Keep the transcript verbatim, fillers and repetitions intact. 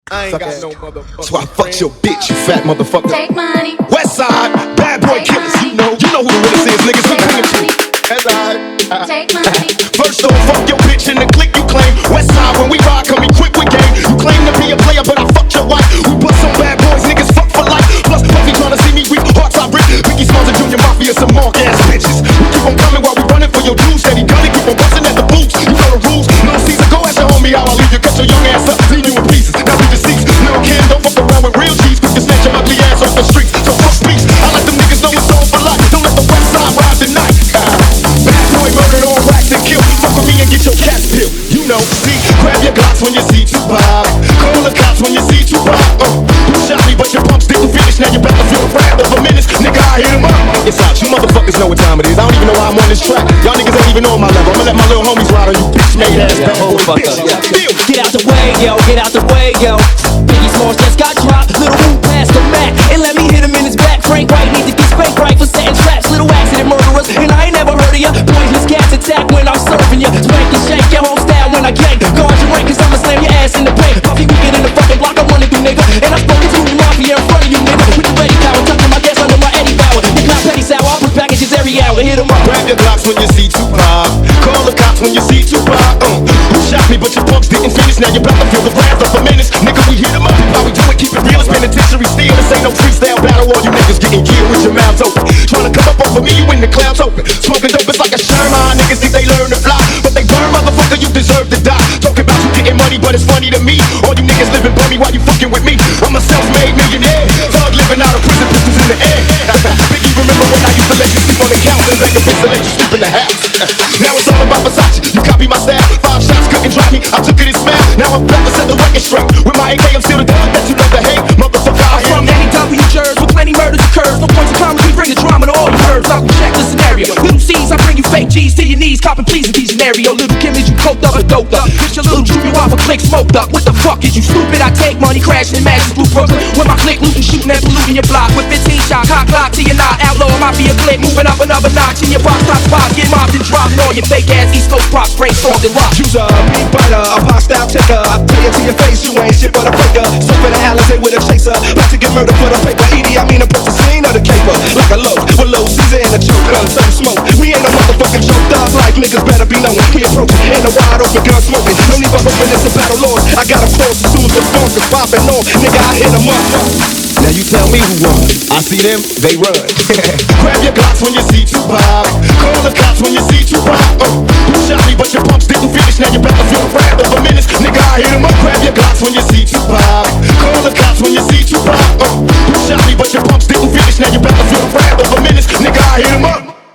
I ain't got no motherfucker. So I fucked your bitch, you fat motherfucker. Take money. Westside, bad boy Take killers. money. You know, you know who the realest is, niggas. We Take bring it to money. you. That's alright. Uh, Take money. First off, fuck your bitch and the clique you claim. Westside, when we ride, come equipped with game. You claim to be a player, but I fucked your wife. We bust some bad boys, niggas fuck for life. Plus, Puffy tryna see me weak, hearts I rip. Biggie Smalls and Junior Mafia, some mark ass bitches. We keep on coming while we running for your dues. Steady gunning, keep on busting at the boots. You know the rules. Little Caesar, go ask your homie how I leave you. Cut your young ass up, leave you in pieces. Now we deceased. Little kid, don't fuck around with real G's. Cause you snatch your ugly ass off the streets. So fuck peace. I let them niggas know it's on for life. Don't let the west side ride tonight. Ah. Bad boy murdered on racks and kill. Fuck with me and get your cat's pill. You know, see, grab your glocks when you see Tupac. Call the cops when you see Tupac. Uh, you shot me, but your pumps didn't finish. Now you better feel the wrath of a menace. Nigga, I hit him up. It's out. You motherfuckers know what time it is. I don't even know why I'm on this track. Y'all niggas ain't even on my level. I'ma let my little homies ride on you bitch made ass bad boy bitch. Feel me. Get out the way, yo, get out the way, yo. Biggie Smalls just got dropped. Little move past the Mac and let me hit him in his back. Frank White need to get spanked right for setting traps. Little accident murderers, and I ain't never heard of ya. Pointless gas attack when I'm serving ya. Spank and shake your whole style when I gang. Guard your rank, cause I'ma slam your ass in the paint. Puffy, we get in the fucking block, I'm running through, nigga. And I'm spoken to the mafia in front of you, nigga. With the ready power, tucking my gas under my Eddie Bauer. Your clown petty sour, I'll put packages every hour. Hit 'em up. Grab your glocks when you see Tupac. Call the cops when you see Tupac. Uh, you shot me, but your punks didn't finish. Now you're about to feel the wrath of a menace. Nigga, we hit 'em up. How we do it, keep it real. It's penitentiary steel. This ain't no freestyle battle. All you niggas getting killed with your mouths open. Tryna come up over me, you in the clouds open. Smoking dope, it's like a Sherman. Niggas think they learn to fly, but they burn, motherfucker, you deserve to die. Talking about you getting money, but it's funny to me. All you niggas living bummy while you fucking with me. I'm a self-made millionaire. Thug living out of prison, pistols in the air. Biggie, remember when I used to let you sleep on the couch and beg a bitch to let you sleep in the house? Now it's all about Versace. You copy my style. Five shots couldn't drop me. I took it and smell. Now I'm back to set the record straight. With my A K, I'm still the devil that you love to hate. Motherfucker, I From am. any W jurors with plenty murders occurs. No points of comedy, we bring the drama to all you herbs. I will check the scenario. Little C's, I bring you fake G's to your knees. Copping please in these scenario. Little Kim, is you coked up or doped up? Bitch, your little Drew, you off a click smoked up. What the fuck is you stupid? I take money, crashing in Madison, Blue Brooklyn. With my click, looting, shooting and polluting your block. With fifteen shots, cock lock to your knot. Outlaw, mafia click, moving up another notch. In your box, top spot, get mobbed and dropping all your fake ass East Coast props, brainstormed and rock. You's a big butter, a hostile taker. I tell you to your face, you ain't shit but a faker. So for the Alizé with a chaser. About to get murdered for the paper. Edie, I mean a purchase scene of the caper. Like a loaf, with low Caesar and a choke. Gun, some smoke. We ain't no motherfucking joke. Thugs like niggas better be known. We approaching in a wide open gun smoking. Don't leave a hoping it's a battle lord. I got a force as soon as the funk is popping on. Nigga, I hit 'em up. Now you tell me who won. I see them, they run. Grab your glocks when you see Tupac. Call the cops when you see Tupac. Uh, you shot me, but your pumps didn't finish. Now you better feel the wrath of a menace. Nigga, I hit 'em up. Grab your glocks when you see Tupac. Call the cops when you see Tupac. Uh, you shot me, but your pumps didn't finish. Now you better feel the wrath.